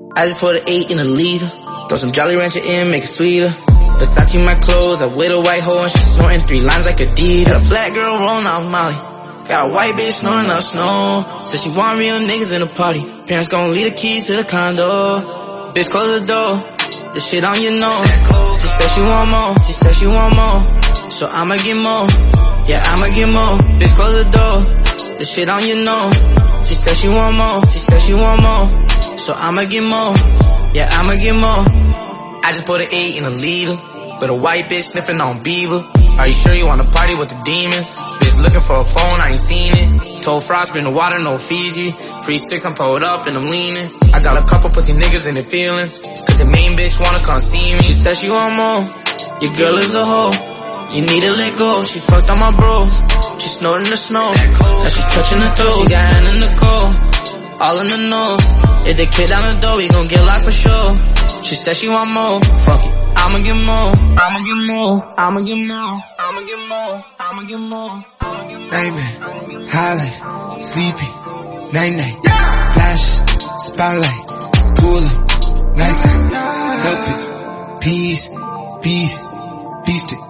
I just put an 8 in a liter. Throw some Jolly Rancher in, make it sweeter. Versace my clothes, I with a white hoe and she snorting 3 lines like Adidas. Got a black girl rolling off Molly. Got a white bitch snoring up snow. Said she want real niggas in the party. Parents gon' leave the keys to the condo. Bitch, close the door. This shit on your nose. She said she want more. She said she want more. So I'ma get more. Yeah, I'ma get more. Bitch, close the door. This shit on your nose. She said she want more. She said she want more. So I'ma get more. Yeah, I'ma get more. I just put an 8 in a liter. With a white bitch sniffing on Beaver. Are you sure you wanna party with the demons? Bitch looking for a phone, I ain't seen it. Told Frost, bring the water, no Fiji. Free sticks, I'm pulled up and I'm leaning. I got a couple pussy niggas in their feelings. Cause the main bitch wanna come see me. She said she want more. Your girl is a hoe. You need to let go. She fucked on my bros. She snorting the snow. Now she touching the toes. She got hand in the cold. All in the nose. If the kid down the door, we gon' get locked for sure. She said she want more. Fuck it. I'ma get more. I'ma get more. I'ma get more. I'ma get more. I'ma get more. I'ma get more. Nightmare, highlight, sleepy, night night, flash, spotlight, pullin', nice night, help it, peace, beast it,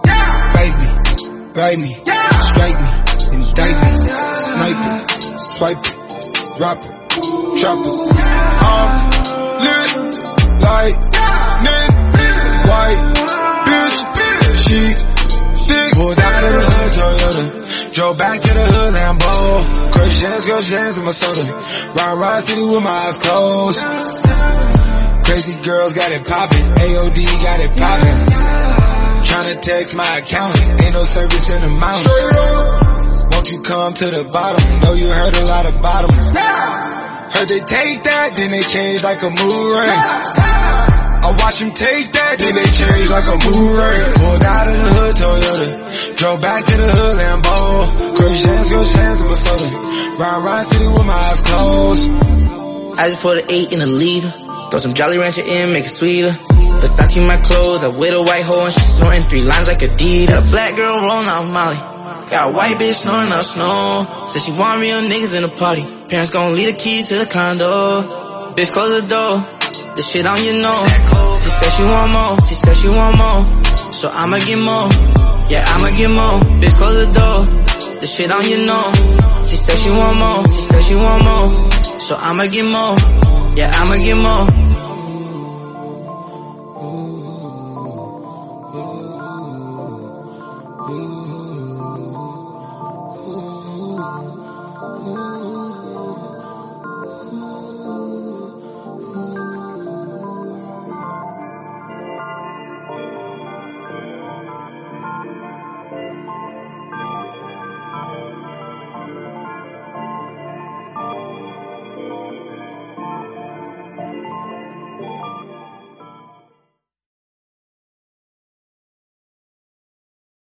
write me, strike me, indict me, snipe it, swipe it, drop it, I'm lit like white bitch, she thick, pulled out of the hood Toyota, drove back to the hood Lambo, crush hands in my soda, ride city with my eyes closed, crazy girls got it poppin', AOD got it poppin', tryna text my accountant, ain't no service in the mountains, won't you come to the bottom, know you heard a lot about them, heard they take that, then they change like a mood ring. I watch them take that, then they change like a mood ring. Pulled out of the hood Toyota, drove back to the hood Lambo, crush hands in my soda, ride city with my eyes closed. I just put an 8 in a liter. Throw some Jolly Rancher in, make it sweeter. Versace my clothes, I with a white hoe and she snorting 3 lines like Adidas. Got a black girl rolling off Molly. Got a white bitch snoring up snow. Said she want real niggas in the party. Parents gon' leave the keys to the condo. Bitch, close the door. This shit on your nose. She said she want more. She said she want more. So I'ma get more. Yeah, I'ma get more. Bitch, close the door. This shit on your nose. She said she want more. She said she want more. So I'ma get more. Yeah, I'ma get more.